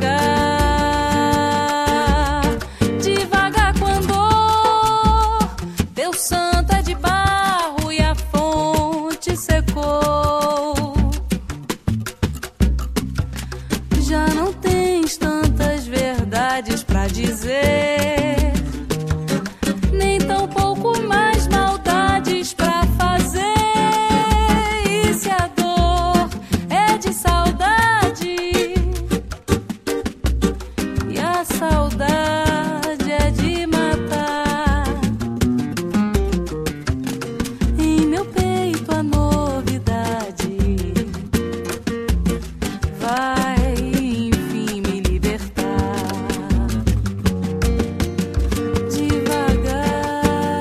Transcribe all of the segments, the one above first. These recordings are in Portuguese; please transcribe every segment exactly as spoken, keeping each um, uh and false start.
devagar com andor. Teu santo é de barro e a fonte secou. Já não tens tantas verdades pra dizer, nem tão pouco mais maldades pra fazer. E se a dor é de saudade, e a saudade é de matar, em meu peito a novidade vai enfim me libertar. Devagar,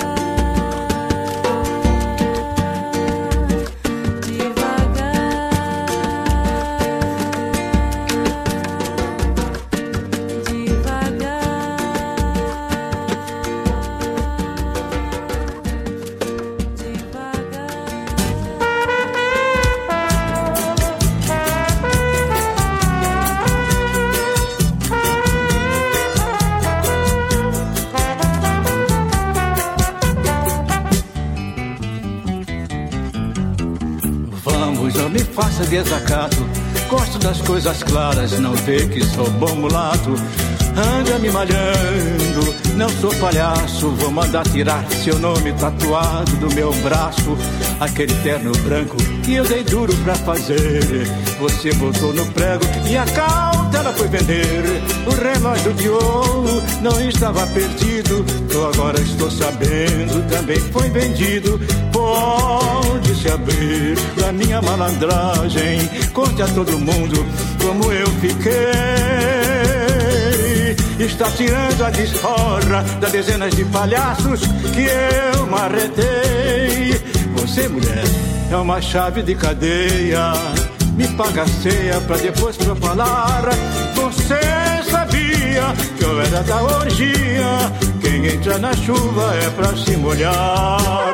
Vamos, não me faça desacato. Gosto das coisas claras, não vê que sou bom mulato. Anda me malhando, não sou palhaço. Vou mandar tirar seu nome tatuado do meu braço. Aquele terno branco que eu dei duro pra fazer, você botou no prego e a cautela foi vender. O relógio de ouro não estava perdido, eu agora estou sabendo, também foi vendido. Pode se abrir da minha malandragem, conte a todo mundo como eu fiquei. Está tirando a desforra das dezenas de palhaços que eu marretei. Você, mulher, é uma chave de cadeia, me paga a ceia pra depois pra eu falar. Você sabia que eu era da orgia, quem entra na chuva é pra se molhar.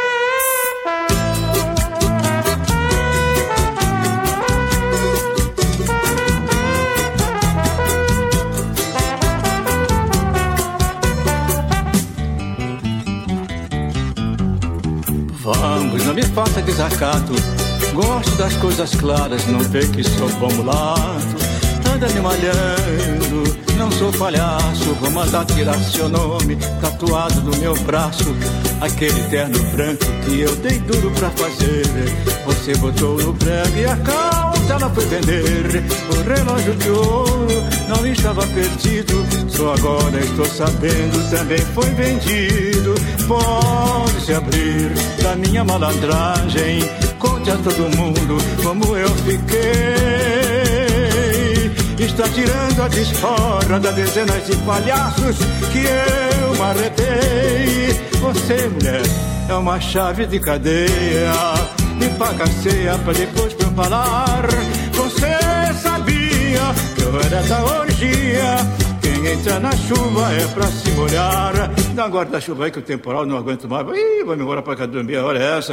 Vamos, não me faça desacato. Gosto das coisas claras, não vê que sou bom mulato. Anda me malhando, não sou palhaço. Vou mandar tirar seu nome tatuado no meu braço. Aquele terno branco que eu dei duro pra fazer, você botou no prego e a cautela foi vender. O relógio de ouro não estava perdido, só agora estou sabendo, também foi vendido. Pode se abrir da minha malandragem, conte a todo mundo como eu fiquei. Está tirando a desforra das dezenas de palhaços que eu marretei. Você, mulher, é uma chave de cadeia, me paga a ceia pra depois pra eu falar. Você sabia que eu era da orgia, quem entra na chuva é pra se molhar. Dá um guarda-chuva aí que o temporal não aguento mais. Ih, vou me embora pra cá dormir, olha essa.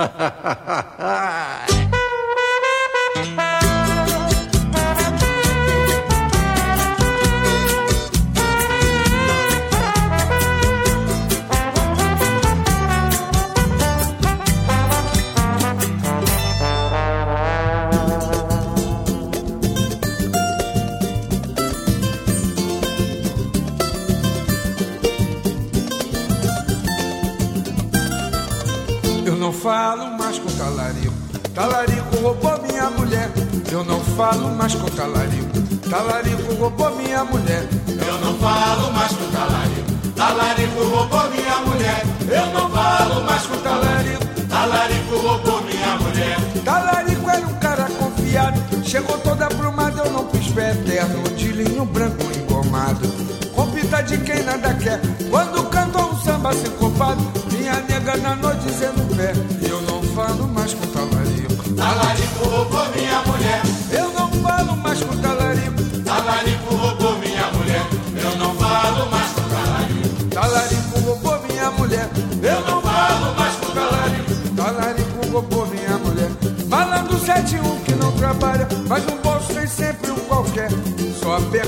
Eu não falo mais com talarico, talarico roubou minha mulher. Eu não falo mais com talarico, talarico roubou minha mulher. Eu não falo mais com talarico, talarico roubou minha mulher. Eu não falo mais com talarico, talarico roubou minha mulher. Talarico era um cara confiado, chegou toda aprumada, eu não fiz pé eterno, de linho branco engomado, com pita de quem nada quer. Quando cantou um samba sincopado, minha nega na noite dizendo pé. Eu não falo mais com talarico, talarico roubou minha mulher. Eu não falo mais com talarico, talarico roubou minha mulher. Eu não falo mais com talarico, talarico roubou minha mulher. Eu não falo mais com talarico, talarico roubou minha mulher. Malandro sete um que não trabalha, mas no bolso tem sempre um qualquer. Só aperta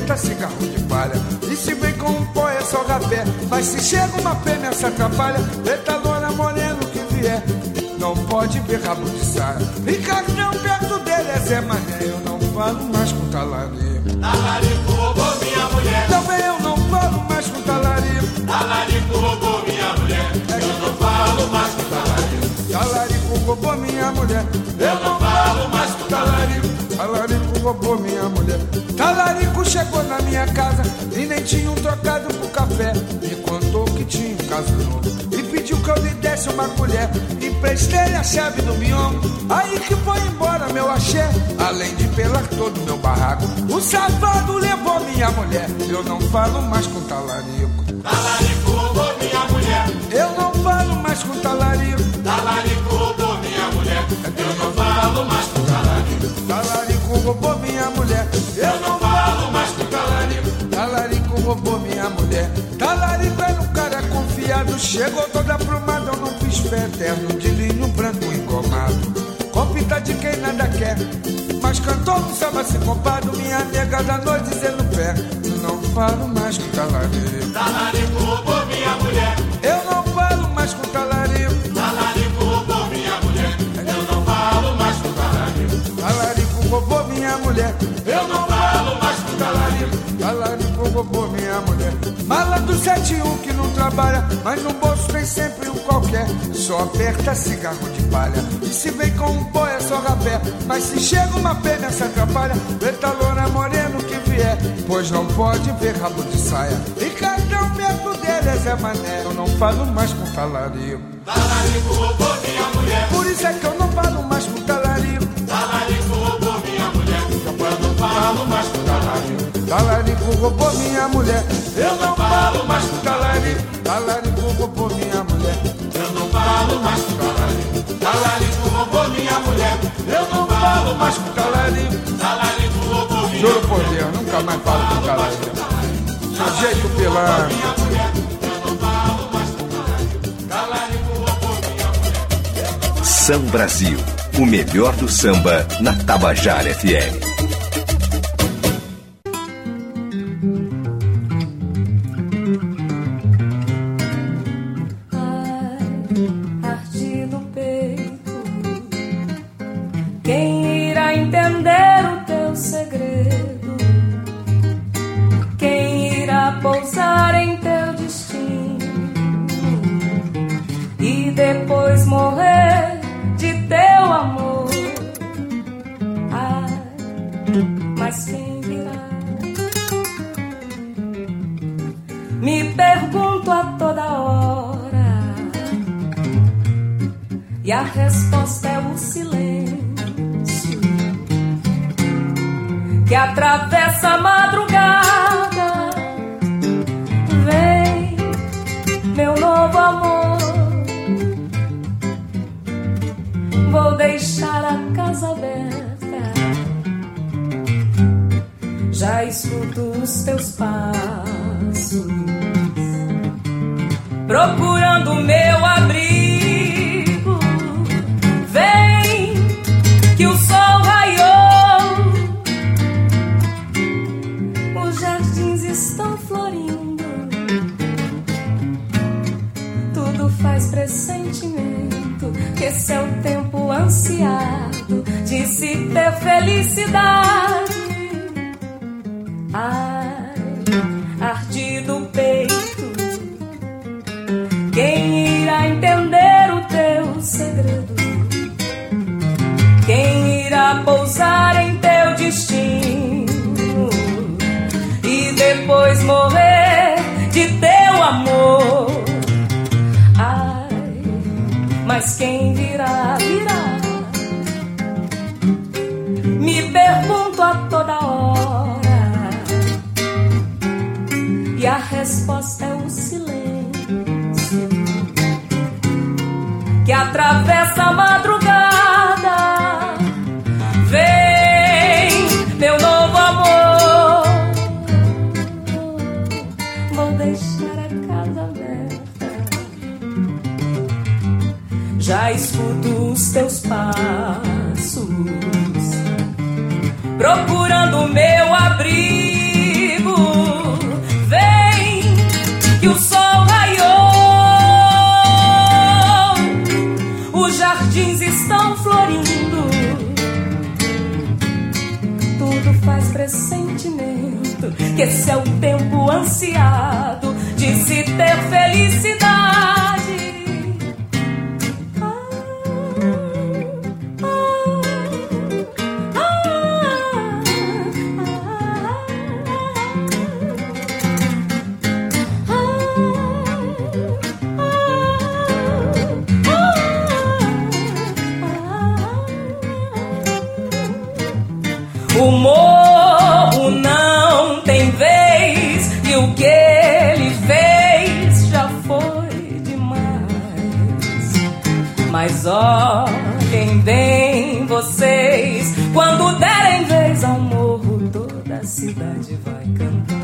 aperta cigarro de palha. E se vem com um pó é só rapé, mas se chega uma pena se atrapalha. Eita loura moreno que vier, não pode ver rabo de saia. Ricardão perto dele é Zé Mané, eu não falo mais com talarico. Talarico roubou minha mulher. Também eu não falo mais com talarico. Talarico roubou minha mulher. Eu não falo mais com talarico. Talarico roubou minha mulher. Eu não falo mais com talarico. Talarico roubou minha mulher. Talarico chegou na minha casa e nem tinha um trocado pro café. Me contou que tinha um caso novo e pediu que eu lhe desse uma colher. Emprestei a chave do biombo, aí que foi embora meu axé. Além de pelar todo meu barraco, o safado levou minha mulher. Eu não falo mais com talarico. Talarico roubou minha mulher. Eu não falo mais com talarico. Talarico roubou minha mulher. Eu não falo mais com talarico. Talarico roubou minha mulher. Eu não falo mais com talarico. Talarico roubou minha mulher. Talarico era um cara confiado, chegou toda aprumada, eu não fiz fé. Terno de linho branco engomado, com pinta de quem nada quer, mas cantou no samba sincopado. Minha nega da noite dizendo pé. Não falo mais com talarico. Talarico roubou minha mulher. Eu não falo mais com talarico. Talarico roubou minha mulher. Eu não falo mais com talarico. Talarico roubou minha mulher. Eu não falo mais com talarico. Talarico roubou minha mulher. Mala do sete um que não trabalha, mas no bolso tem sempre um qualquer. Só aperta cigarro de palha. E se vem com um pó é só rapé, mas se chega uma pena se atrapalha. Eita loura moreno que vier, pois não pode ver rabo de saia. E cartão perto dele é Zé Mané. Eu não falo mais com talarico. Talarico roubou minha mulher. Por isso é que eu não falo mais com talarico. Talarico roubou minha mulher. Eu não falo mais com talarico. Talarico roubou minha mulher. Eu não falo mais com talarico. Talarico roubou minha mulher. Eu não falo mais com talarico. Talarico roubou minha mulher. Eu não falo mais com talarico. Talarico roubou minha mulher. Juro por Deus, nunca mais falo com talarico. Seu jeito pelado. Eu não falo mais com talarico. Talarico roubou minha mulher. São Brasil, o melhor do samba na Tabajara F M. E a resposta é o silêncio que atravessa a madrugada. Vem, meu novo amor, vou deixar a casa aberta. Já escuto os teus passos, procurando meu abrigo. Vem, que o sol raiou, os jardins estão florindo, tudo faz pressentimento que esse é o tempo ansiado de se ter felicidade. Ai, ardido o peito, quem irá entender o teu segredo? Quem irá pousar em teu destino e depois morrer de teu amor? Ai, mas quem virá, virá. Me pergunto a toda hora e a resposta é o silêncio que atravessa a madrugada. Vem, meu novo amor, vou deixar a casa aberta. Já escuto os teus passos, procurando meu abrigo. que esse é o tempo ansiado de se ter felicidade. O morro não tem vez e o que ele fez já foi demais. Mas olhem bem vocês, quando derem vez ao morro, toda a cidade vai cantar.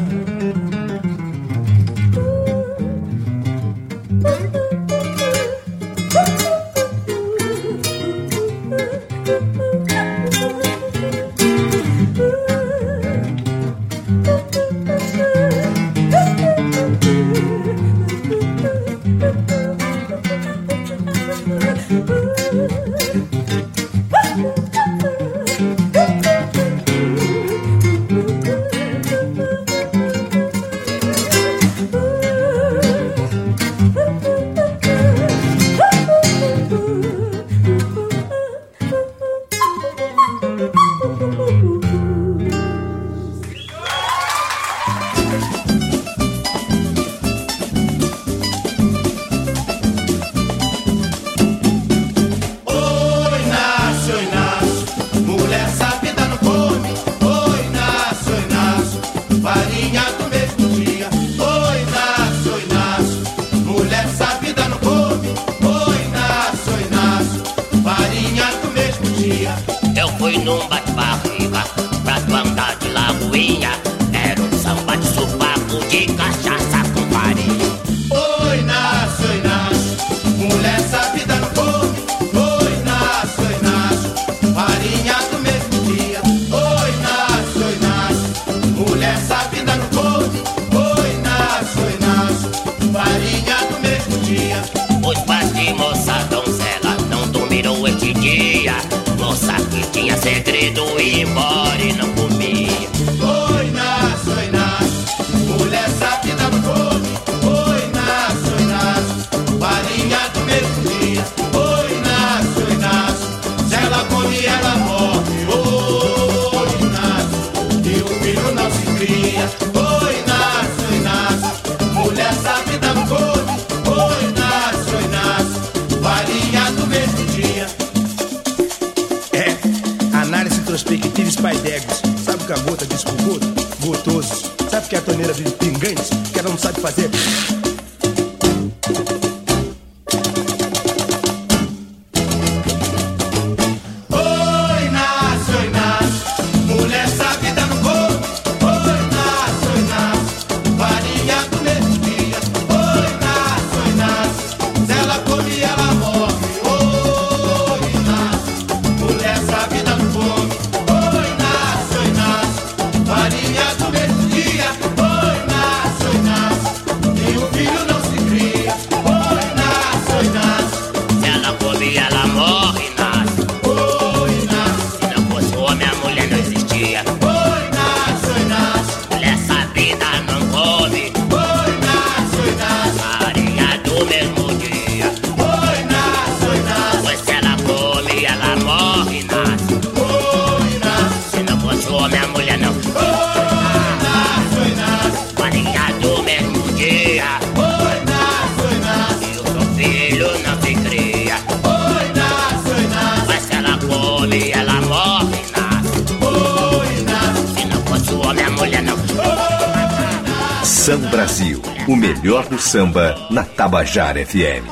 Samba Brasil, o melhor do samba na Tabajara F M.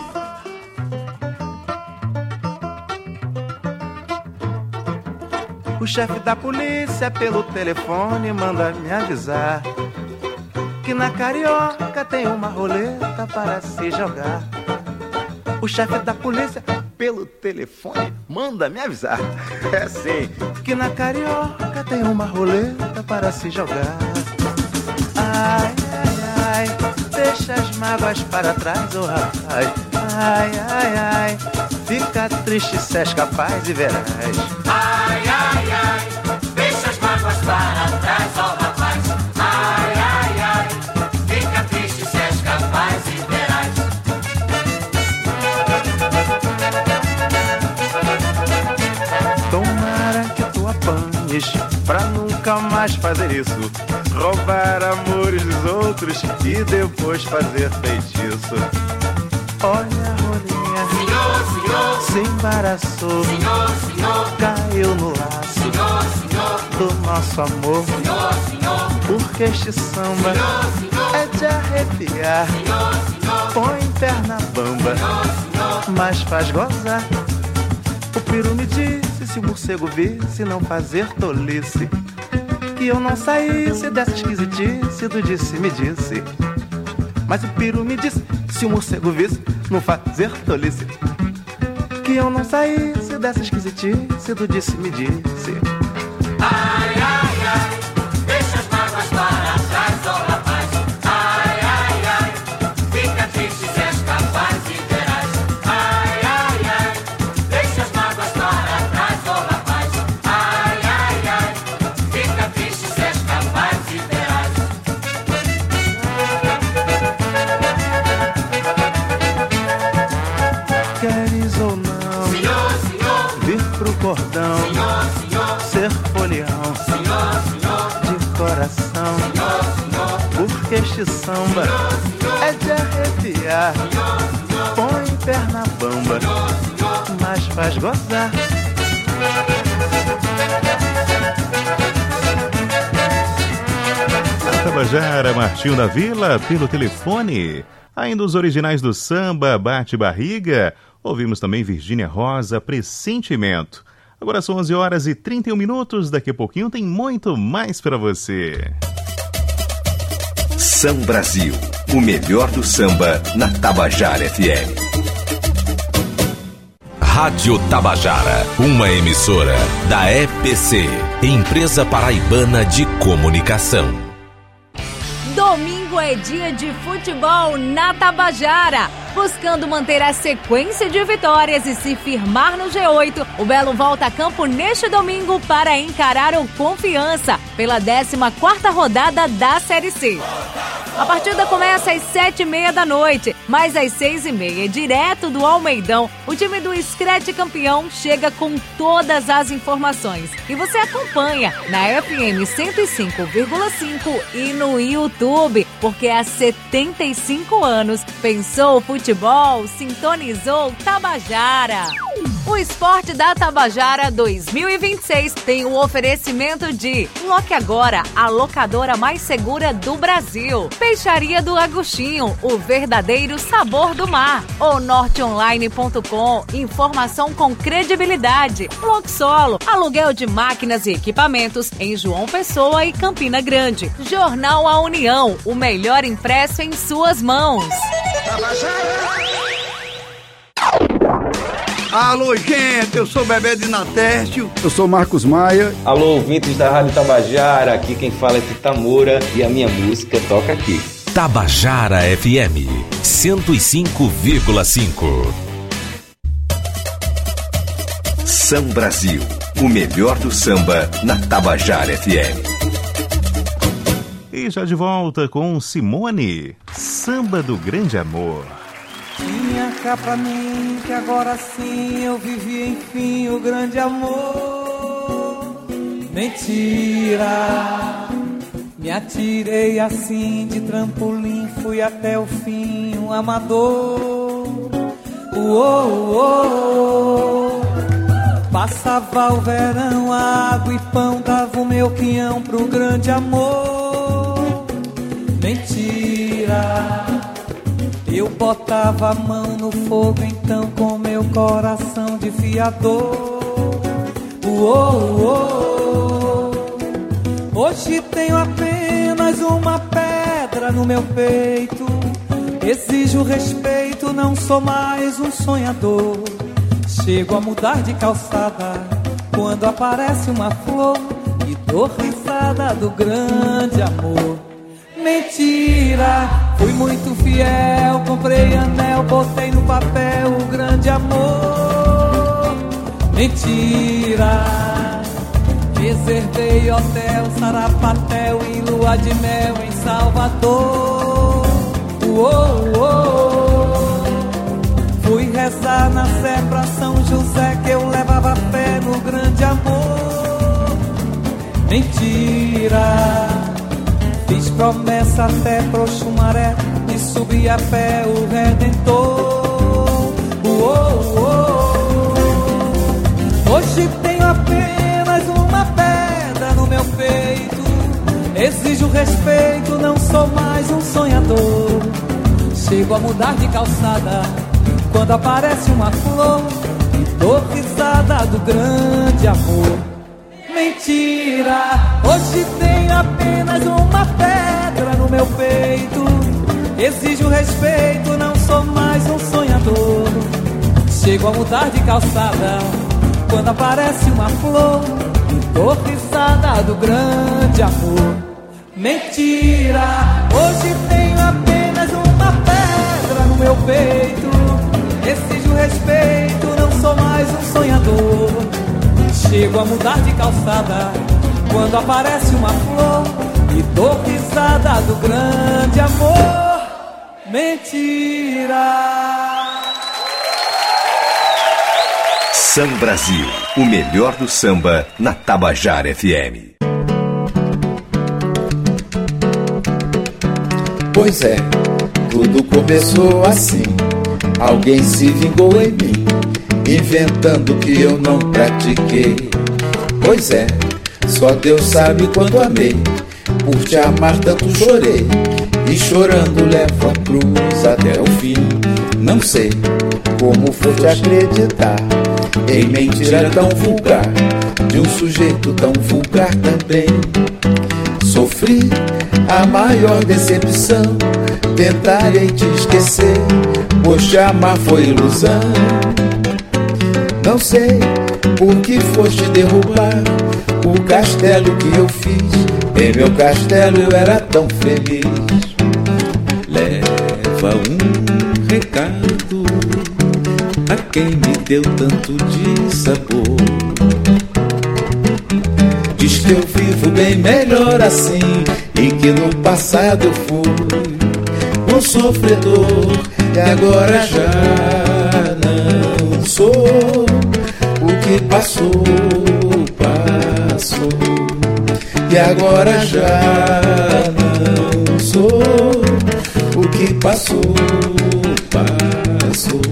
O chefe da polícia pelo telefone manda me avisar que na Carioca tem uma roleta para se jogar. O chefe da polícia pelo telefone manda me avisar, é assim, que na Carioca tem uma roleta para se jogar. Ai, ai, ai, deixa as mágoas para trás, oh rapaz. Ai, ai, ai, fica triste se és capaz e verás. Ai, ai, ai, deixa as mágoas para trás, ó rapaz. Ai, mas fazer isso, roubar amores dos outros e depois fazer feitiço. Olha a rolinha, Senhor, senhor, se embaraçou, senhor, senhor, caiu no laço senhor, senhor, do nosso amor. senhor, senhor, Porque este samba senhor, senhor, é de arrepiar, senhor, senhor, põe perna bamba, mas faz gozar. O peru me disse, se o morcego visse, não fazer tolice, que eu não saísse dessa esquisitice do disse-me disse. Mas o peru me disse, se o morcego visse, não fazer tolice, que eu não saísse dessa esquisitice do disse-me disse. ai, ai, ai, deixa as mágoas para trás, ó rapaz. Ai, ai, ai, fica triste se és capaz e verás. Ai, ai, ai, deixa as mágoas para trás, ó rapaz. Ai, ai, ai, fica triste se és capaz e verás. Queres ou não Senhor, senhor, vir pro cordão, senhor, senhor, ser folião senhor, senhor, de coração, senhor, senhor, porque este samba é de arrepiar, põe perna bamba, mas faz gozar. A Tabajara, Martinho da Vila, pelo telefone. Ainda os originais do samba, Bate Barriga. Ouvimos também Virgínia Rosa, Pressentimento. Agora são onze horas e trinta e um minutos. Daqui a pouquinho tem muito mais para você. Sam Brasil, o melhor do samba na Tabajara F M. Rádio Tabajara, uma emissora da E P C, Empresa Paraibana de Comunicação. Domingo é dia de futebol na Tabajara. Buscando manter a sequência de vitórias e se firmar no G oito, o Belo volta a campo neste domingo para encarar o Confiança pela décima quarta rodada da Série C. A partida começa às sete e meia da noite, mas às seis e meia, direto do Almeidão, o time do Scratch campeão chega com todas as informações. E você acompanha na F M cento e cinco vírgula cinco e no YouTube, porque há setenta e cinco anos pensou o futebol, sintonizou Tabajara. O Esporte da Tabajara dois mil e vinte e seis tem o oferecimento de Loque Agora, a locadora mais segura do Brasil. Peixaria do Agostinho, o verdadeiro sabor do mar. O norte online ponto com, informação com credibilidade. Loxolo, aluguel de máquinas e equipamentos em João Pessoa e Campina Grande. Jornal A União, o melhor impresso em suas mãos. Alô, gente, eu sou Bebê de Natércio. Eu sou Marcos Maia. Alô, ouvintes da Rádio Tabajara, aqui quem fala é Tita Moura e a minha música toca aqui. Tabajara F M, cento e cinco vírgula cinco. Sam Brasil, o melhor do samba na Tabajara F M. E já de volta com Simone, Samba do Grande Amor. Vinha cá pra mim que agora sim eu vivi enfim o grande amor. Mentira, me atirei assim de trampolim, fui até o fim um amador. Uou, uou. Passava o verão, água e pão, dava o meu quinhão pro grande amor. Mentira, eu botava a mão no fogo então com meu coração de fiador. Uou, uou. Hoje tenho apenas uma pedra no meu peito. Exijo respeito, não sou mais um sonhador. Chego a mudar de calçada quando aparece uma flor e dou risada do grande amor. Mentira, fui muito fiel, comprei anel, botei no papel o grande amor. Mentira, reservei hotel, sarapatel e lua de mel em Salvador. Uou, uou. Fui rezar na Sé pra São José que eu levava fé no grande amor. mentira. Fiz promessa até pro Xumaré e subi a pé o Redentor. Uou, uou. Hoje tenho apenas uma pedra no meu peito. Exijo respeito, não sou mais um sonhador. Chego a mudar de calçada quando aparece uma flor e dou risada do grande amor. Mentira, hoje tenho apenas uma pedra no meu peito. Exijo respeito, não sou mais um sonhador. Chego a mudar de calçada quando aparece uma flor e dou risada do grande amor. Mentira, hoje tenho apenas uma pedra no meu peito. Exijo respeito, não sou mais um sonhador. Chego a mudar de calçada quando aparece uma flor e dou risada do grande amor. Mentira. Samba Brasil, o melhor do samba na Tabajara F M. Pois é, tudo começou assim. Alguém se vingou em mim, inventando que eu não pratiquei. Pois é, só Deus sabe quanto amei. Por te amar tanto chorei, e chorando levo a cruz até o fim. Não sei como foi te acreditar em mentira tão vulgar, de um sujeito tão vulgar também. Sofri a maior decepção, tentarei te esquecer, pois te amar foi ilusão. Não sei por que foste derrubar o castelo que eu fiz. Em meu castelo eu era tão feliz. Leva um recado a quem me deu tanto de sabor. Diz que eu vivo bem melhor assim, e que no passado eu fui um sofredor, e agora já não sou. O que passou, passou, e agora já não sou. O que passou, passou.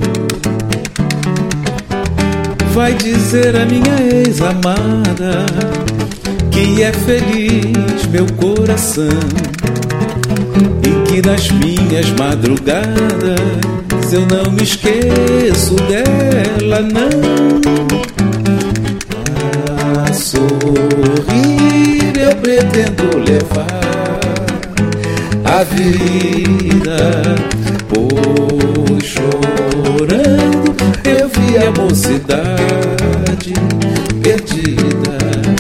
Vai dizer a minha ex-amada que é feliz meu coração, e que nas minhas madrugadas eu não me esqueço dela, não. A sorrir eu pretendo levar a vida, pois chorando eu vi a mocidade perdida.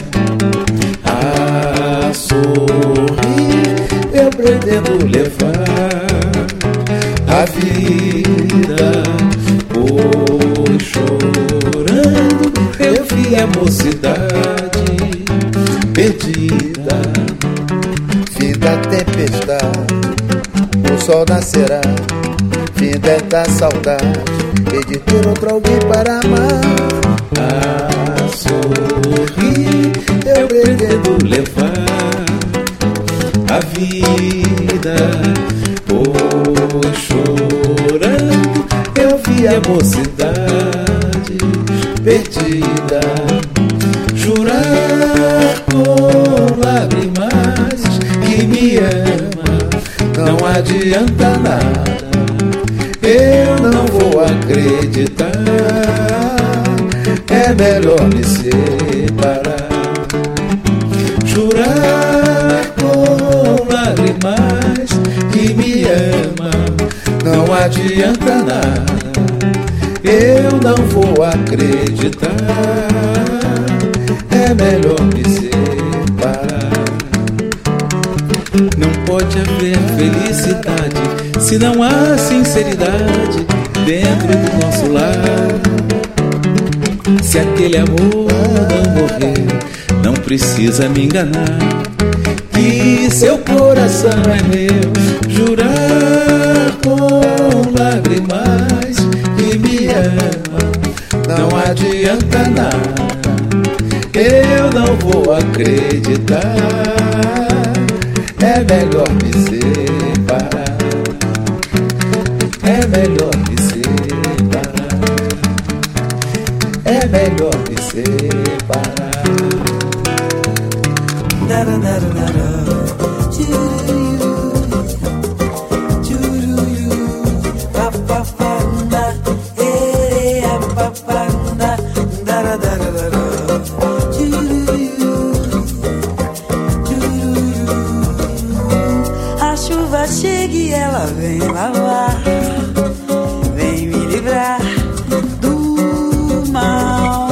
A sorrir eu pretendo levar a vida, pois chorando eu vi a mocidade perdida. Fim da tempestade, o sol nascerá. Fim desta saudade, e de ter outro alguém para amar. A sorrir eu pretendo levar a vida, pois chorando eu vi a mocidade perdida. Jurar com lágrimas que me ama não adianta nada. Eu não vou acreditar, é melhor me separar. Jurar com lágrimas que me ama não adianta nada. Eu não vou acreditar, é melhor me separar. Não pode haver felicidade se não há sinceridade dentro do nosso lar. Se aquele amor não morrer, não precisa me enganar, que seu coração é meu. Jurar com lágrimas que me ama não adianta nada. Eu não vou acreditar, acreditar, é melhor me separar, é melhor me separar, é melhor me separar. A chuva chega e ela vem lavar, vem me livrar do mal.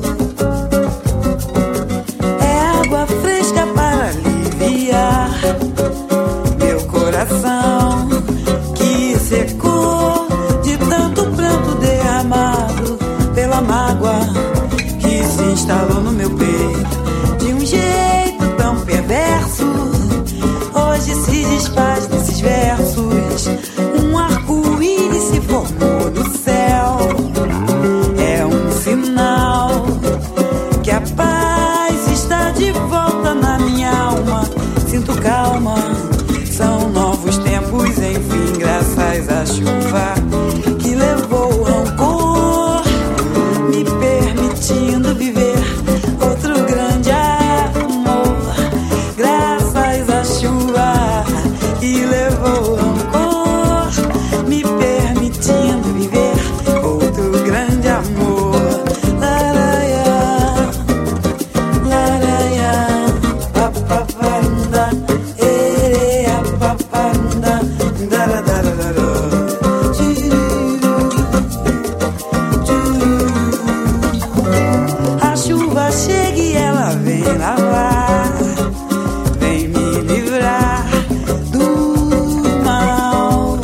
É água fresca para aliviar meu coração que secou de tanto pranto derramado pela mágoa que se instalou no meu peito de um jeito tão perverso. Hoje se desfaz desses versos, um arco-íris se formou no céu. É um sinal que a paz está de volta na minha alma. Sinto calma, são novos tempos, enfim, graças à chuva que levou o rancor, me permitindo viver outro grande amor. Graças à chuva que levou o rancor, me permitindo viver outro grande amor. Laraia, laraia, papapanda, ereia, papanda, daradarara. A chuva chega e ela vem lavar, vem me livrar do mal.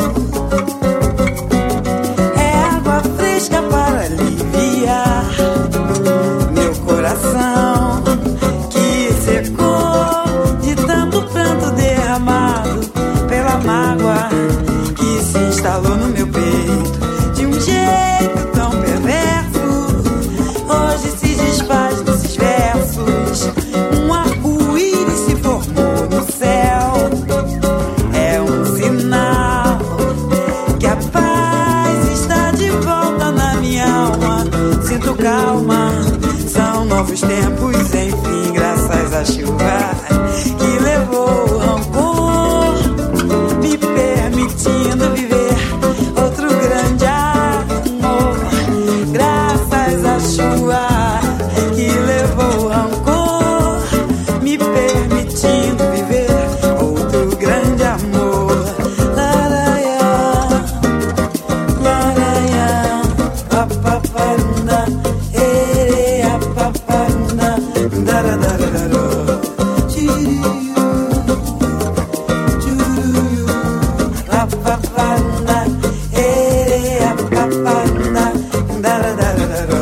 É água fresca para aliviar meu coração que secou de tanto pranto derramado pela mágoa que se instalou no meu peito de um jeito tão perverso. Hoje se desfaz desses versos, um arco-íris se formou no céu. É um sinal que a paz está de volta na minha alma. Sinto calma, são novos tempos, enfim, graças à chuva que levou o rancor, me permitindo viver outro grande amor. Graças à chuva que levou o rancor, me permitindo viver outro grande amor. Laraia, laraia, papapanda, ereia, papanda, daradarara. Papapanda, ereia, papanda, daradarara.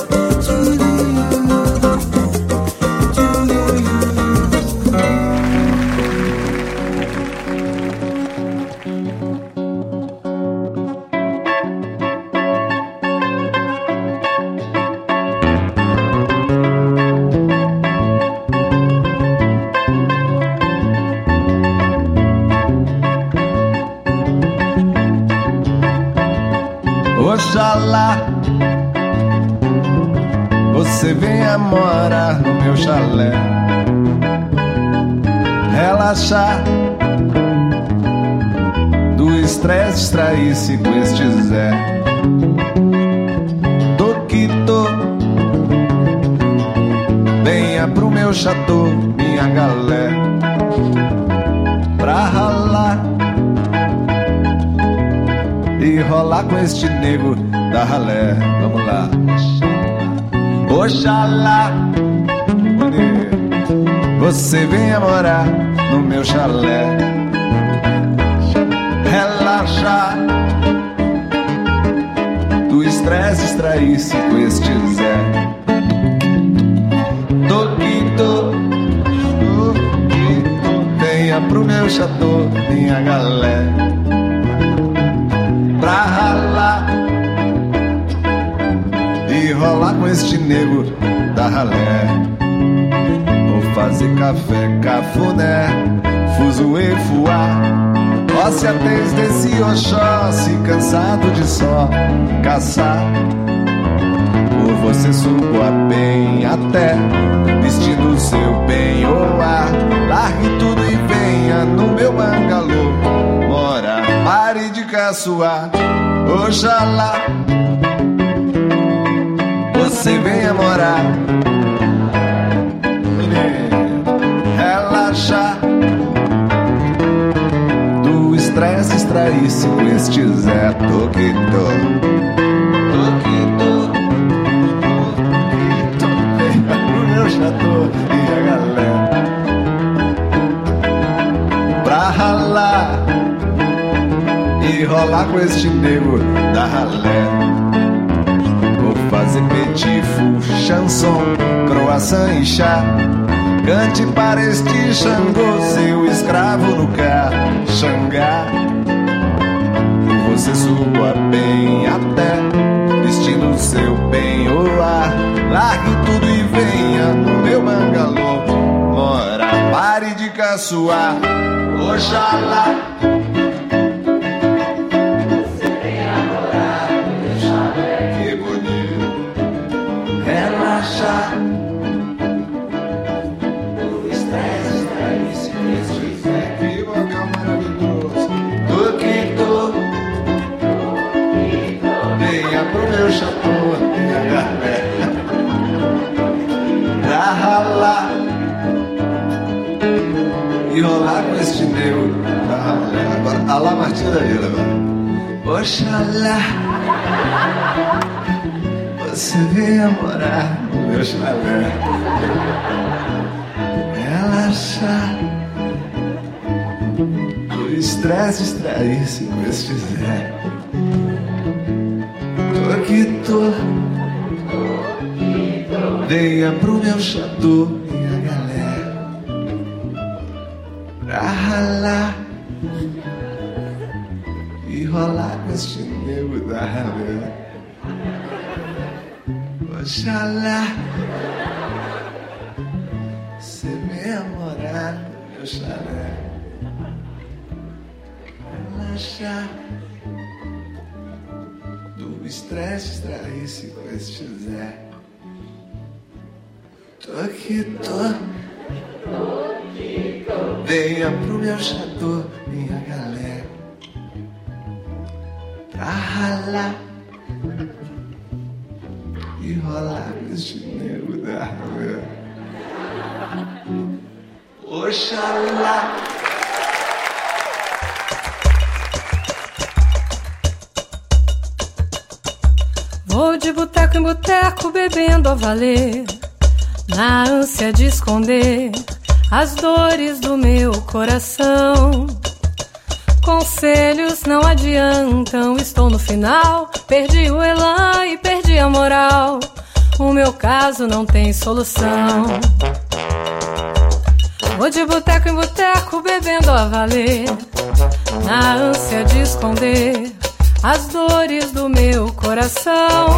Oxalá você venha morar no meu chalé, relaxar do estresse, distrair-se com este Zé. Toquito, venha pro meu chateau, minha galé, pra ralar e rolar com este nego da ralé. Vamos lá. Oxalá você venha morar no meu chalé, relaxar do estresse, distrair-se com este Zé. Toquito, toquito, venha pro meu chateau, minha galé, pra ralar e rolar com este nego da ralé. fazer café, cafuné, fuzuê, fuá. Óssea tens desse Oxóssi, cansado de só caçar. Por você subo a bem até, vestindo seu bem-oá. Largue tudo e venha no meu bangalô morar. Pare de caçoar, oxalá você venha morar. Relaxar, do estresse extrair-se com este Zé Toquito. Toquito, Toquito, venha pro meu chateau e a galera pra ralar e rolar com este nego da ralé. Vou fazer petit fou, chanson, croissant e chá. Cante para este Xangô, seu escravo no carro, Xangá. Você suba bem até, vestindo seu bem-oá. Largue tudo e venha no meu bangalô morar. Pare de caçoar, oxalá você venha morar no meu chalé. Que bonito, relaxar. Pro meu chateau e a galera pra ralar e rolar com este nego da ralé. Agora, alá Martinho da Vila agora. Oxalá você venha morar no meu chalé. Relaxar, o estresse extrair-se com este Zé Toquito. Venha pro meu chateau e a galera pra ralar e rolar com este nego da ralé. Oxalá você venha morar no meu chalé. Relaxar, do estresse extrair-se com este Zé Toquito. Venha pro meu chateau, minha galera, pra ralar e rolar com este nego da rua. Oxalá. Vou de boteco em boteco bebendo a valer, na ânsia de esconder as dores do meu coração. Conselhos não adiantam, estou no final. Perdi o elan e perdi a moral. O meu caso não tem solução. Vou de boteco em boteco bebendo a valer, na ânsia de esconder as dores do meu coração.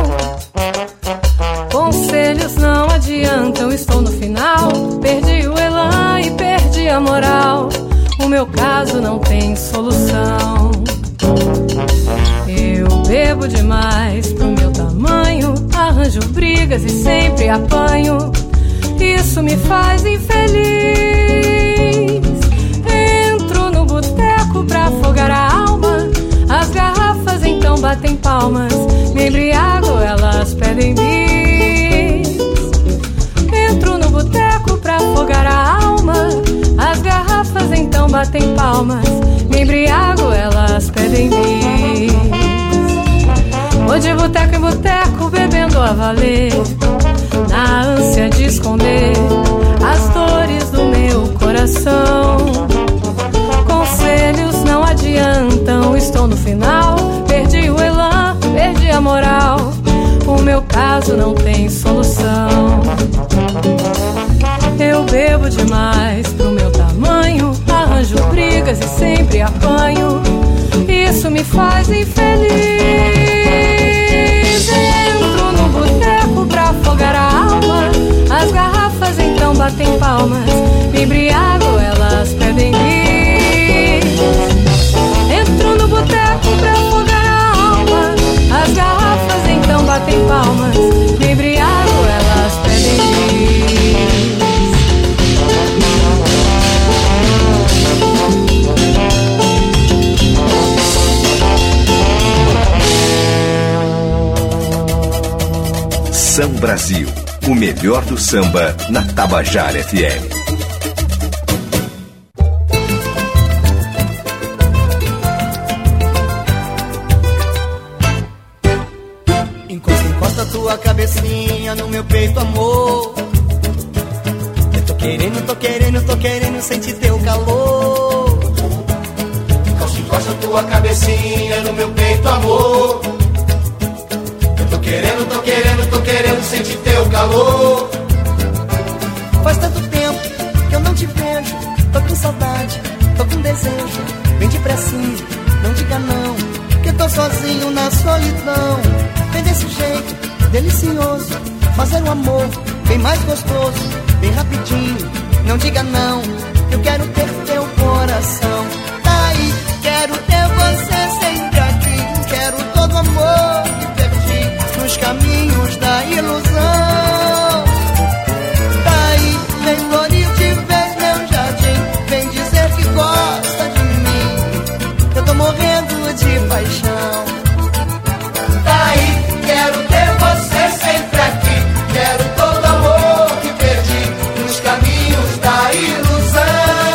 Conselhos não adiantam, estou no final. Perdi o elan e perdi a moral. O meu caso não tem solução. Eu bebo demais pro meu tamanho, arranjo brigas e sempre apanho. Isso me faz infeliz. Entro no boteco pra afogar a alma. As garrafas então batem palmas. Me embriago, elas pedem bis. Entro no boteco pra afogar a alma. As garrafas então batem palmas. Me embriago, elas pedem bis. Vou de boteco em boteco bebendo a valer, na ânsia de esconder as dores do meu coração. Conselhos não adiantam, estou no final. Perdi o elan, perdi a moral. O meu caso não tem solução. Eu bebo demais pro meu tamanho, arranjo brigas e sempre apanho. Isso me faz infeliz. Entro no boteco pra afogar a alma. As garrafas então batem palmas. Me embriago, elas pedem bis. Entro no boteco pra afogar a alma. As garrafas então batem palmas. Me embriago, elas pedem bis. São Brasil, o melhor do samba na Tabajara F M. Encosta, encosta tua cabecinha no meu peito, amor. Eu tô querendo, tô querendo, tô querendo sentir teu calor. Encosta, encosta tua cabecinha no meu peito, amor. Tô querendo, tô querendo, tô querendo sentir teu calor. Faz tanto tempo que eu não te vejo. Tô com saudade, tô com desejo. Vem depressinho, não diga não, que eu tô sozinho na solidão. Vem desse jeito, delicioso, fazer um amor bem mais gostoso, bem rapidinho, não diga não, eu quero ter teu coração. Tá aí, quero ter você sempre aqui. Quero todo amor que perdi nos caminhos da ilusão. Tá aí, vem florir de vez meu jardim. Vem dizer que gosta de mim, eu tô morrendo de paixão. Tá aí, quero ter você sempre aqui. Quero todo amor que perdi nos caminhos da ilusão.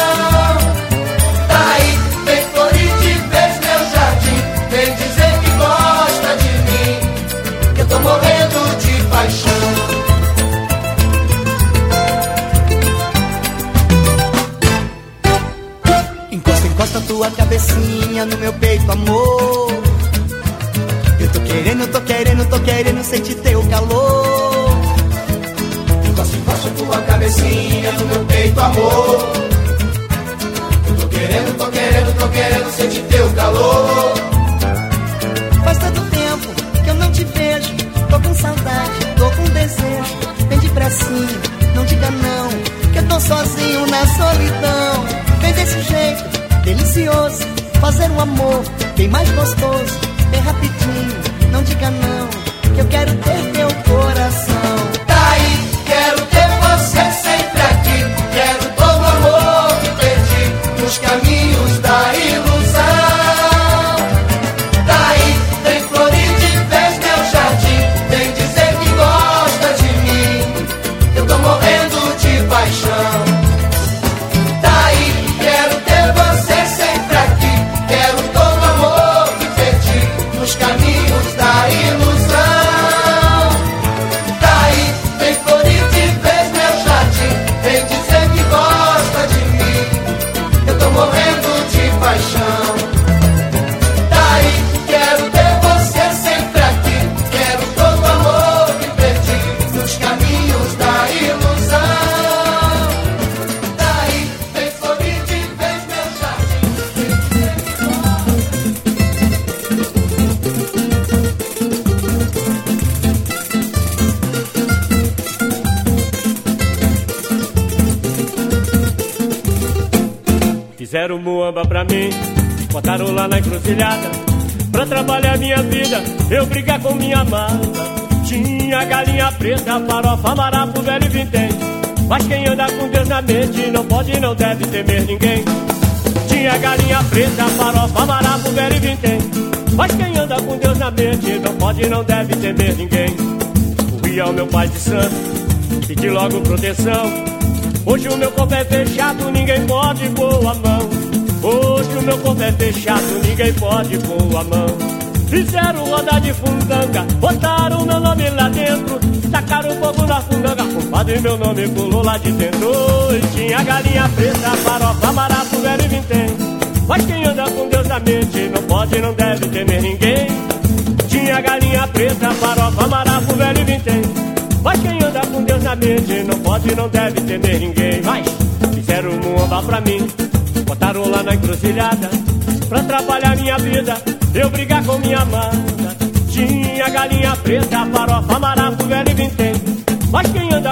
Tá aí, vem florir de vez meu jardim. Vem dizer que gosta de mim, que eu tô morrendo de paixão. Encosta, encosta tua cabecinha no meu peito, amor. Eu tô querendo, tô querendo, tô querendo sentir teu calor. Encosta, encosta tua cabecinha no meu peito, amor. Eu tô querendo, tô querendo, tô querendo sentir teu calor. Faz tanto tempo que eu não te vejo. Tô com saudade, tô com desejo. Vem depressinho, não diga não, que eu tô sozinho na solidão. Vem desse jeito, delicioso, fazer um amor bem mais gostoso, bem rapidinho, não diga não, que eu quero ter teu coração. Tá aí, quero ter você sempre aqui. Quero todo amor que perdi nos caminhos da ilusão. Tá aí, vem florir de vez meu jardim. Vem dizer que gosta de mim, eu tô morrendo de paixão. Tá aí, quero ter você sempre aqui. Quero todo amor que perdi nos caminhos da ilusão. Tá aí, vem florir de vez meu jardim. Vem dizer que gosta de mim, eu tô morrendo de paixão. Tá aí, quero ter você sempre aqui. Quero todo amor que perdi nos caminhos da ilusão. Tá aí, vem florir de vez meu jardim. Fizeram muamba pra mim, botaram lá na encruzilhada. Pra trabalhar minha vida, eu brigar com minha amada. Tinha galinha preta, farofa, marapo, velho e vintém. Mas quem anda com Deus na mente não pode e não deve temer ninguém. Tinha galinha preta, farofa, marapo, velho e vintém. Mas quem anda com Deus na mente não pode e não deve temer ninguém. Fui ao meu pai de santo, pedi logo proteção. Hoje o meu corpo é fechado, ninguém pode pôr a mão. Hoje o meu corpo é fechado, ninguém pode pôr a mão. Fizeram roda de fundanga, botaram meu nome lá dentro. Tacaram fogo na fundanga, compadre, meu nome pulou lá de dentro. E tinha galinha preta, farofa, marapo, velho e vintém. Mas quem anda com Deus na mente não pode e não deve temer ninguém. Tinha galinha preta, farofa, marapo, velho e vintém. Mas quem anda com Deus na mente não pode e não deve temer ninguém. Mas fizeram muamba pra mim, botaram lá na encruzilhada. Pra atrapalhar minha vida, eu brigar com minha amada. Tinha galinha preta, farofa, marapo, velho e vintém. Mas quem anda com Deus na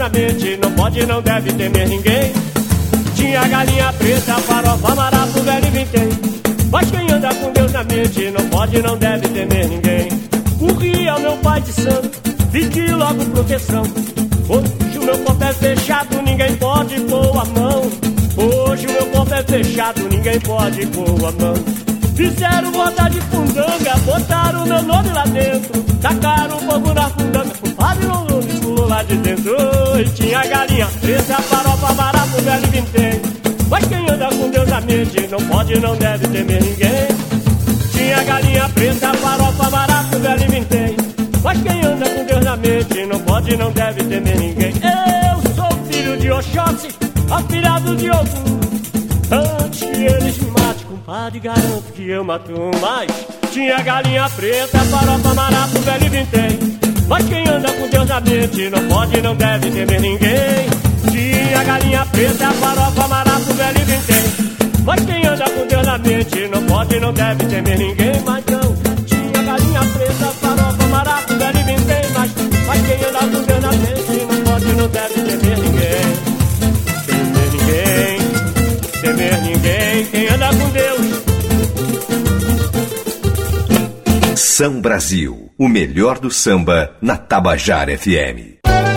na mente, não pode, não deve temer ninguém. Tinha galinha preta, farofa, maraco, velho e vintém. Mas quem anda com Deus na mente, não pode, não deve temer ninguém. Corria meu pai de santo, pedi logo proteção. Hoje o meu corpo é fechado, ninguém pode pôr a mão. Hoje o meu corpo é fechado, ninguém pode pôr a mão. Fizeram roda de fundanga, botaram meu nome lá dentro. Tacaram fogo na fundanga, o padre não pulou lá de dentro. E tinha galinha preta, farofa, barato, velho e vintém. Mas quem anda com Deus na mente, não pode, não deve temer ninguém. Tinha galinha preta, farofa, barato, velho e vintém. Mas quem anda com Deus na mente, não pode, não deve temer ninguém. Eu sou filho de Oxóssi, afilhado de Ogum. Antes que eles me matem, compadre, garanto que eu mato mais. Tinha galinha preta, farofa, maraco, velho e vintém. Mas quem anda com Deus na mente, não pode, não deve temer ninguém. Tinha galinha preta, farofa, maraco, velho e vintém. Mas quem anda com Deus na mente, não pode, não deve temer ninguém. Mas não, tinha galinha preta, farofa, maraco, velho e vintém. Mas, mas quem anda com Deus na mente, não pode, não deve temer ninguém. Temer ninguém, temer ninguém, quem anda com Deus. São Brasil, o melhor do samba na Tabajara F M.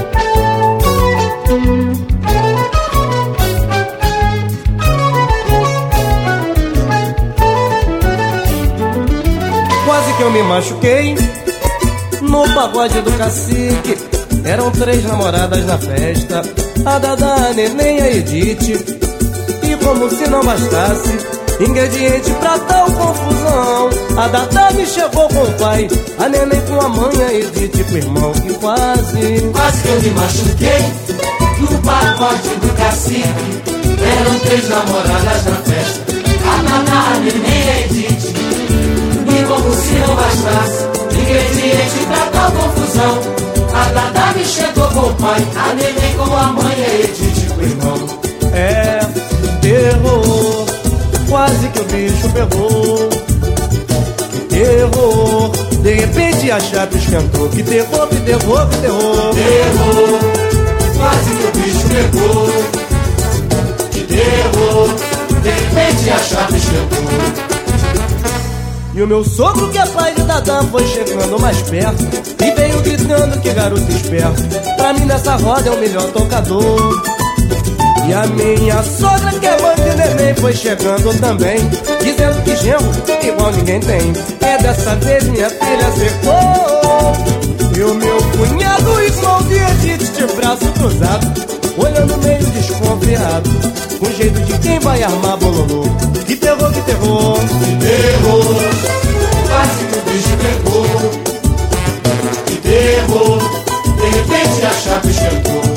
Quase que eu me machuquei no pagode do cacique. Eram três namoradas na festa, a Dada, a Neném e a Edith. E como se não bastasse ingrediente pra tal confusão, a Dada me chegou com o pai, a Neném com a mãe, a Edith com o irmão. E quase, quase que eu me machuquei no pagode do cacique. Eram três namoradas na festa, a Dada, a Neném e a Edith. E como se não bastasse ingrediente pra tal confusão, a Dada me chegou com o pai, a Neném com a mãe, a Edith com o irmão. É terror, quase que o bicho pegou. Que terror, de repente a chapa esquentou. Que terror, que terror, que terror. Terror, quase que o bicho pegou. Que terror, de repente a chapa esquentou. E o meu sogro, que é pai de Dada, foi chegando mais perto e veio gritando: que garoto esperto, pra mim nessa roda é o melhor tocador. E a minha sogra, que é mãe de Neném, foi chegando também, dizendo que genro igual ninguém tem. É dessa vez minha filha acertou. E o meu cunhado, irmão de Edith, de braço cruzado, olhando meio desconfiado, com jeito de quem vai armar bololô. Que terror, que terror, que terror, quase que o bicho pegou. Que terror, de repente a chapa esquentou.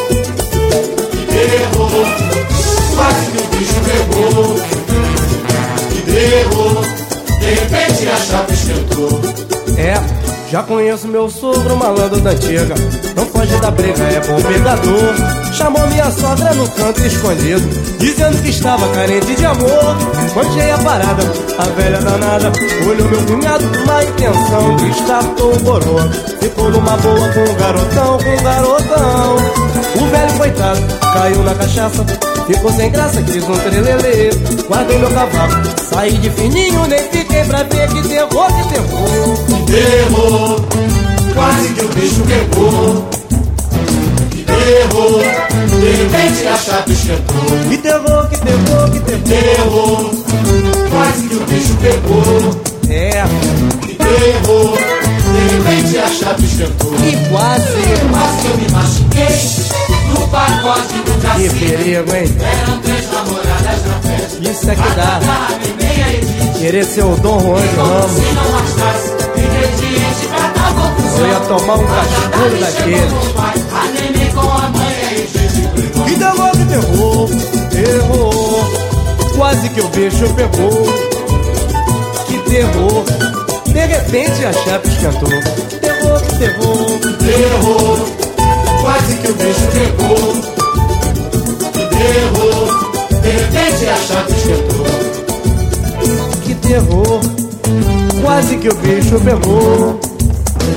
Terror, quase que o bicho pegou. Que terror, de repente a chapa esquentou. É, já conheço meu sogro, malandro da antiga. Não foge da briga, é bom pegador. Chamou minha sogra no canto escondido, dizendo que estava carente de amor. Manchei a parada, a velha danada olhou meu cunhado com má intenção, destapou o coroa, ficou numa boa com o garotão, com o garotão. O velho coitado caiu na cachaça, ficou sem graça, quis um trelelê. Guardei meu cavalo, saí de fininho, nem fiquei pra ver. Que terror, que terror, que terror, quase que o bicho pegou. Que terror, de repente a chapa esquentou. Que terror, que terror, que terror, terror, quase que o bicho pegou. É, que terror, de repente a chapa esquentou. E quase, quase que eu me machuquei no pagode do cacique. Que perigo, hein? Eram três namoradas na festa. Isso é que dá. Querer ser o Dom Juan de Ramos. Se não bastasse ingrediente pra tal confusão, eu ia tomar um cascudo daqueles. A Neném com a mãe, a Edith com o irmão. Que terror, que terror, terror, quase que o bicho pegou. Que terror, de repente a chapa esquentou. Que terror, que terror, terror, quase que o bicho pegou. Que terror, de repente a chapa esquentou. Que terror, quase que o bicho pegou.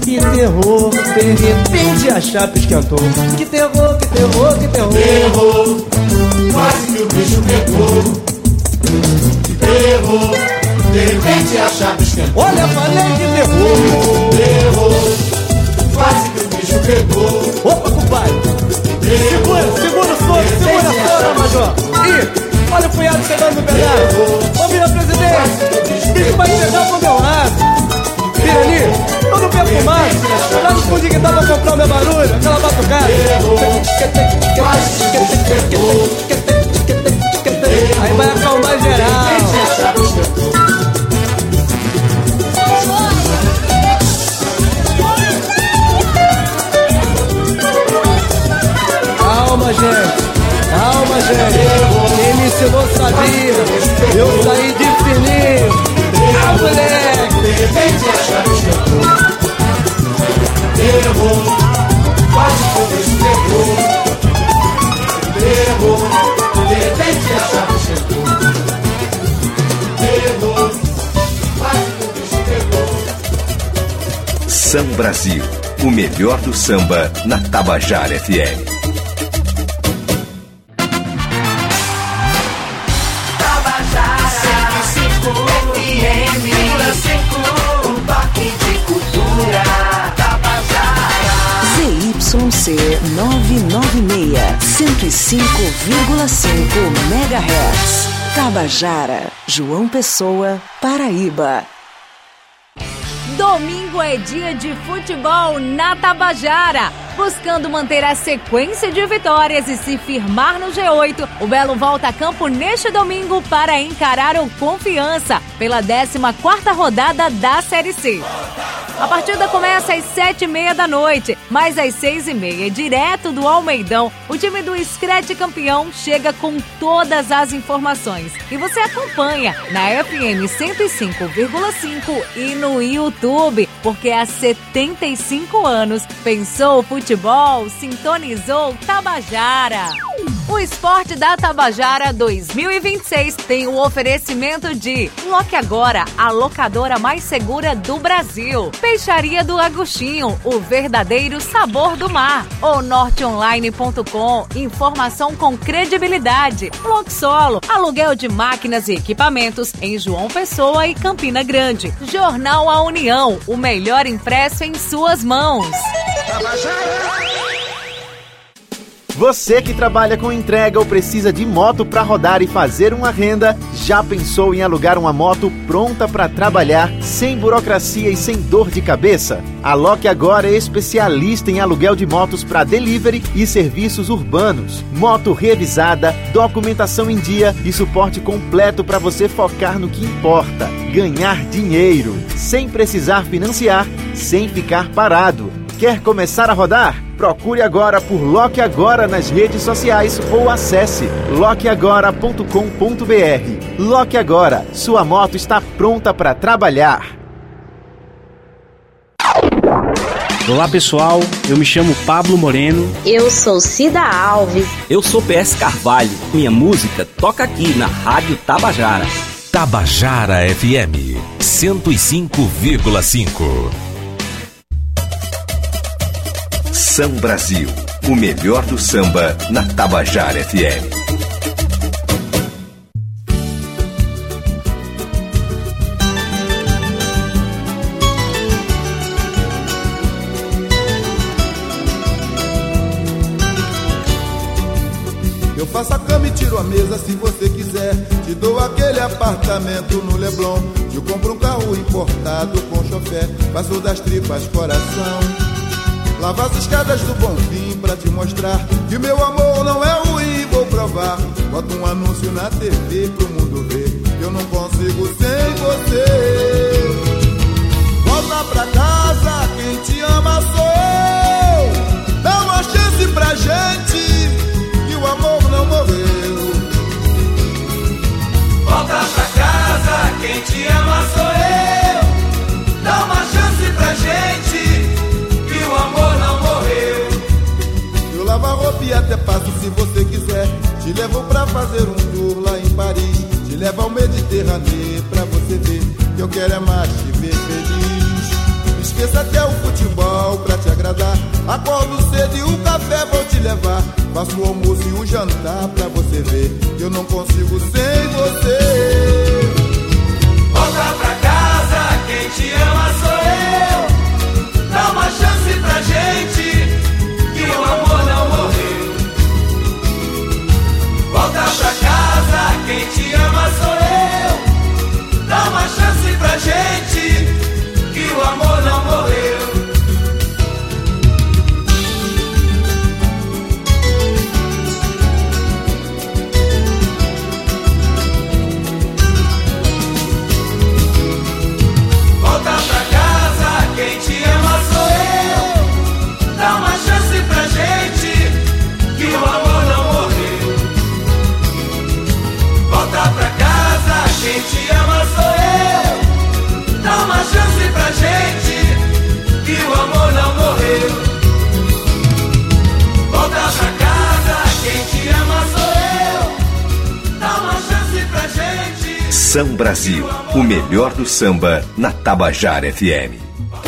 Que terror, de repente a chapa esquentou. Que terror, que terror, que terror. Terror, quase que o bicho pegou. Que terror, de repente a chapa esquentou. Olha, falei de terror. Terror, quase que o bicho pegou. Opa, compadre. Segura, segura o soco, segura a soca, Major. Ih, olha o punhado chegando no pedaço. Ô, minha presidente, o bicho vai pegar pro meu lado. Vira ali, todo perfumado. Lá no fundo que dá pra comprar o meu barulho, aquela batucada. Aí vai acalmar geral. Calma, gente. Calma, gente. Quem me ensinou sabia. Eu saí de fininho. Ah, moleque. De repente a chave esquentou. Terror, quase que o bicho pegou. Terror, de repente a chave esquentou. Terror, quase que o bicho pegou. Samba Brasil, o melhor do samba na Tabajara F M. Z Y C novecentos e noventa e seis, cento e cinco vírgula cinco megahertz. Tabajara, João Pessoa, Paraíba. Domingo é dia de futebol na Tabajara. Buscando manter a sequência de vitórias e se firmar no G oito, o Belo volta a campo neste domingo para encarar o Confiança pela décima quarta rodada da Série C. A partida começa às sete e meia da noite, mas às seis e meia, direto do Almeidão, o time do Screte campeão chega com todas as informações. E você acompanha na F M cento e cinco vírgula cinco e no YouTube, porque há setenta e cinco anos pensou o futebol, sintonizou Tabajara. O Esporte da Tabajara dois mil e vinte e seis tem o oferecimento de Loque Agora, a locadora mais segura do Brasil. Peixaria do Agostinho, o verdadeiro sabor do mar. O norte online ponto com, informação com credibilidade. Loxolo, aluguel de máquinas e equipamentos em João Pessoa e Campina Grande. Jornal A União, o melhor impresso em suas mãos. Você que trabalha com entrega ou precisa de moto para rodar e fazer uma renda, já pensou em alugar uma moto pronta para trabalhar, sem burocracia e sem dor de cabeça? A Loque Agora é especialista em aluguel de motos para delivery e serviços urbanos. Moto revisada, documentação em dia e suporte completo para você focar no que importa: ganhar dinheiro, sem precisar financiar, sem ficar parado. Quer começar a rodar? Procure agora por Loque Agora nas redes sociais ou acesse loque agora ponto com ponto b r. Loque Agora, sua moto está pronta para trabalhar. Olá pessoal, eu me chamo Pablo Moreno. Eu sou Cida Alves. Eu sou P S Carvalho. Minha música toca aqui na Rádio Tabajara. Tabajara F M cento e cinco vírgula cinco. Samba Brasil, o melhor do samba na Tabajara F M. Eu faço a cama e tiro a mesa se você quiser. Te dou aquele apartamento no Leblon. Eu compro um carro importado com chofé. Faço das tripas coração. Lava as escadas do Bonfim pra te mostrar que o meu amor não é ruim, vou provar. Bota um anúncio na T V pro mundo ver que eu não consigo sem você. Volta pra casa, quem te ama sou eu. Dá uma chance pra gente, que o amor não morreu. Volta pra casa, quem te ama sou eu. Dá uma chance pra gente, o amor não morreu. Eu lavo a roupa e até passo se você quiser. Te levo pra fazer um tour lá em Paris. Te levo ao Mediterrâneo pra você ver que eu quero é mais te ver feliz. Esqueça até o futebol pra te agradar. Acordo cedo e o café vou te levar. Faço o almoço e o jantar pra você ver que eu não consigo sem você. Volta pra casa, quem te ama sou eu. Dá uma chance pra gente, que o amor não morreu. Volta pra casa, quem te ama sou eu. Dá uma chance pra gente, que o amor não morreu. Volta pra casa, quem te ama sou eu. Dá uma chance pra gente, que o amor não morreu. Volta pra casa, quem te ama sou eu. Dá uma chance pra gente, que o amor não morreu. Volta pra casa, quem te ama sou eu. Dá uma chance pra gente. São Brasil, o melhor do samba na Tabajara F M.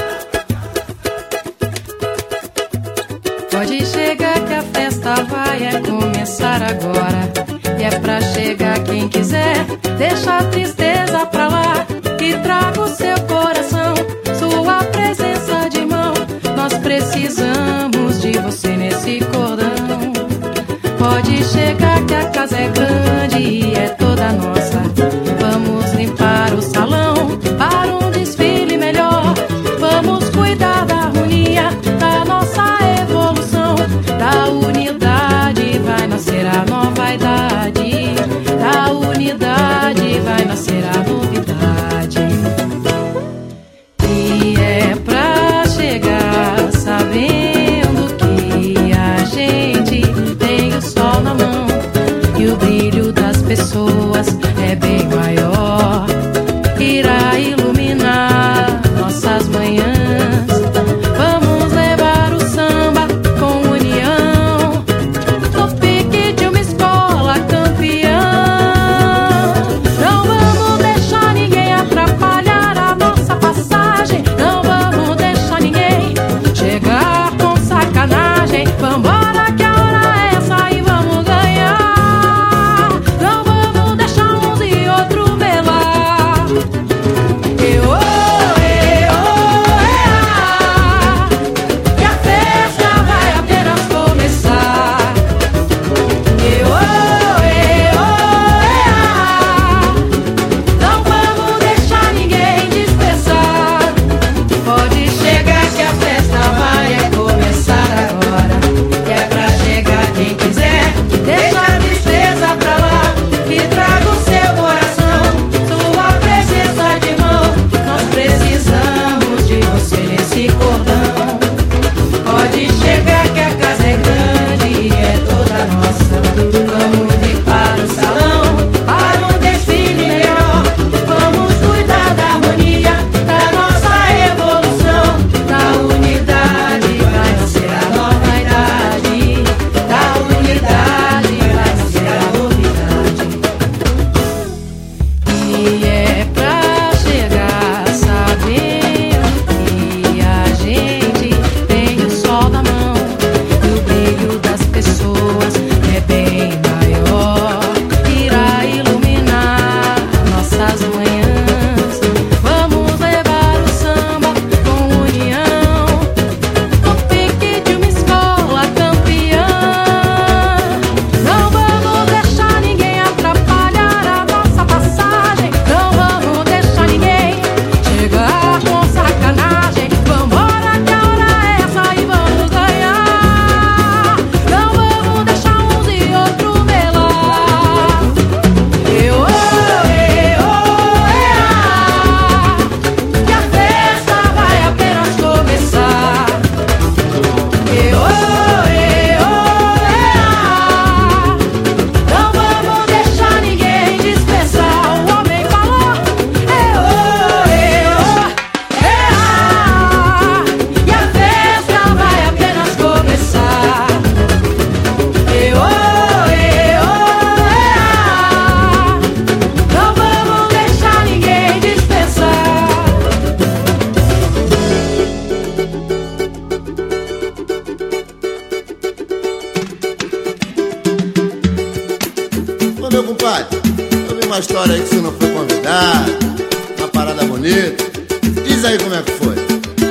Pode chegar que a festa vai é começar agora. E é pra chegar quem quiser, deixa a tristeza pra lá e traga o seu coração, sua presença de mão. Nós precisamos de você nesse cordão. Pode chegar que a casa é grande e é toda nossa. Vamos limpar o salão para um desfile melhor. Vamos cuidar da harmonia, da nossa evolução. Da unidade vai nascer a nova idade. Da unidade vai nascer a novidade. E é pra chegar sabendo que a gente tem o sol na mão e o brilho das pessoas história aí que você não foi convidado, uma parada bonita. Diz aí como é que foi.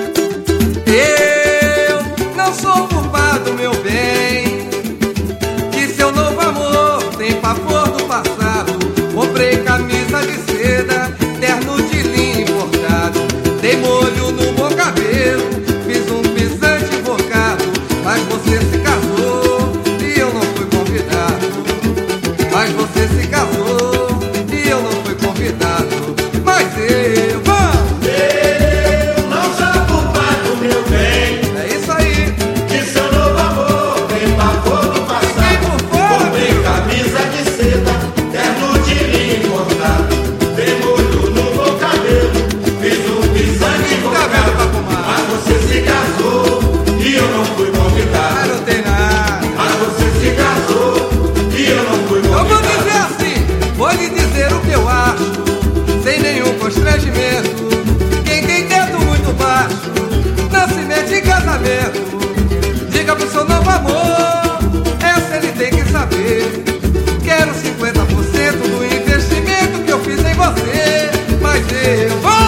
Eu não sou culpado, meu bem, que seu novo amor tem pavor do passado. Comprei camisa de seda, terno de linho importado, dei molho no bom cabelo, fiz um pisante invocado. Mas você se casou e eu não fui convidado. Mas você se casou e eu não fui convidado. Mas eu, vamos! Eu não sou culpado, meu bem. É isso aí. Que seu novo amor tem pavor do passado. Comprei camisa de seda, terno de linho importado, dei molho no bom cabelo, fiz um pisante invocado. Mas você se casou e eu não fui convidado. Mas não tem nada. Mas você se casou e eu não fui convidado. Eu vou dizer assim, vou lhe dizer o que eu acho, sem nenhum constrangimento. Quem tem teto muito baixo não se mete em casamento. Diga pro seu novo amor, essa ele tem que saber. Quero cinquenta por cento do investimento que eu fiz em você. Mas eu vou.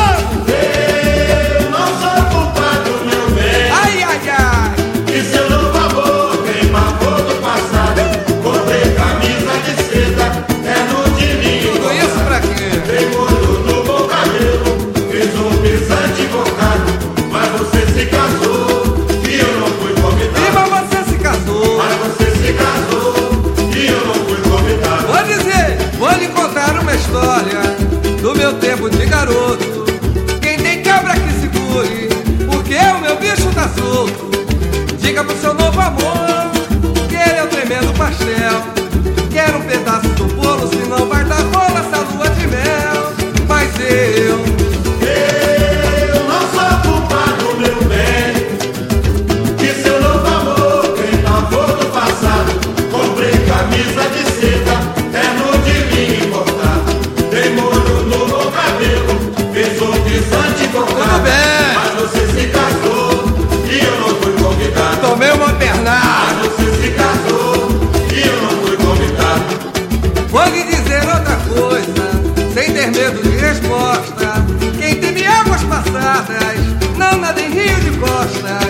Eu não sou culpado, meu bem. Ai, ai, ai. Que seu novo amor tem pavor do passado. Comprei camisa de seda, terno de linho. Tudo isso pra quê? Dei molho no bom cabelo, fiz um pisante invocado. Mas você se casou e eu não fui convidado. E mas você se casou. Mas você se casou e eu não fui convidado. Vou dizer, vou lhe contar uma história do meu tempo de garoto. Quem tem cabra que segure, porque o meu bicho tá solto. Diga pro seu novo amor que ele é um tremendo pastel. Quero um pedaço do bolo, senão vai dar rola essa lua de mel. Mas eu Eu não sou culpado, meu bem, que seu novo amor tem pavor do passado. Comprei camisa de seda, terno de linho importado, dei molho no bom cabelo, fiz um pisante invocado. Mas você se casou e eu não fui convidado. tomei uma pernada. Mas você se casou e eu não fui convidado. Vou lhe dizer outra coisa, sem ter medo de resposta. Quem teme águas passadas não nada em rio de costa.